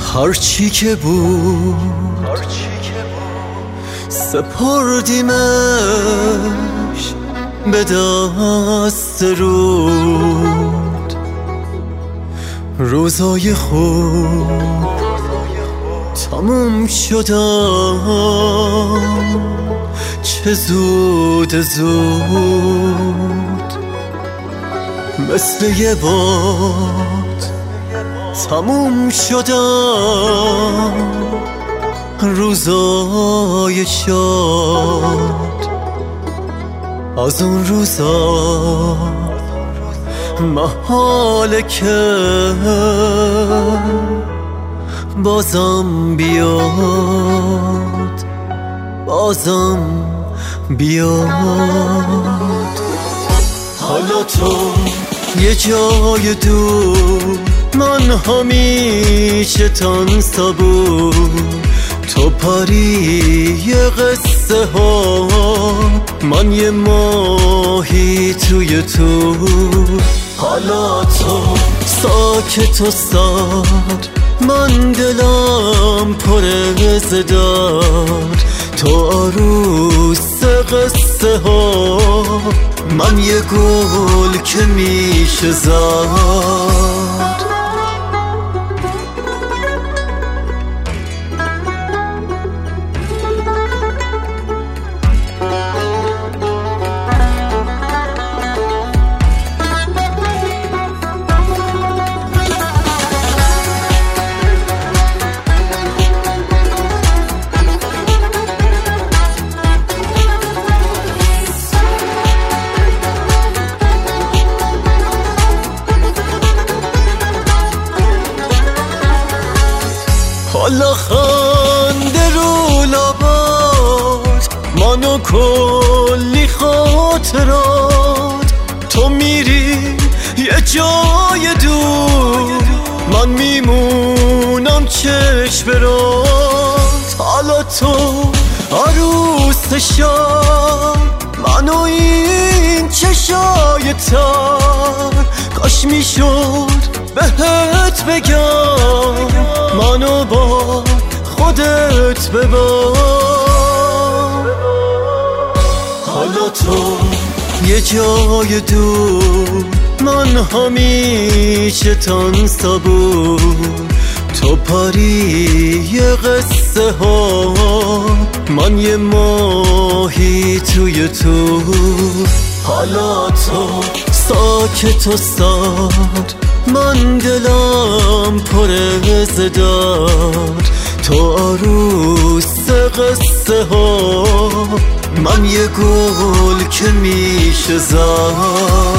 هرچی که بود سپردیمش به دست رود. روزای خوب تموم شدن چه زود زود، مثل یه باد تموم شدن روزای شاد. از اون روزا محاله که بازم بیاد، بازم بیاد. حالا تو یه جای دور، من همیشه تنسا بود. تو پری یه قصه ها، من یه ماهی توی تو. حالا تو ساکت و سرد، من دلم پر از درد. تو عروس قصه ها، من یه گل که میشه زد. حالا خنده رو لبات، منو کلی خاطرات. تو میری یه جای دور، من میمونم چشم برات. حالا تو عروس شب، منو این چشای تر. کاش میشد بهت بگم، منو با خودت ببر. حالا تو یه جای دور، من همیشه تنسا بود. تو پری یه قصه ها، من یه ماهی توی تو. حالا تو ساکت و سرد، من دلم پر از درد. تو عروس قصه ها، من یه گل که میشه زد.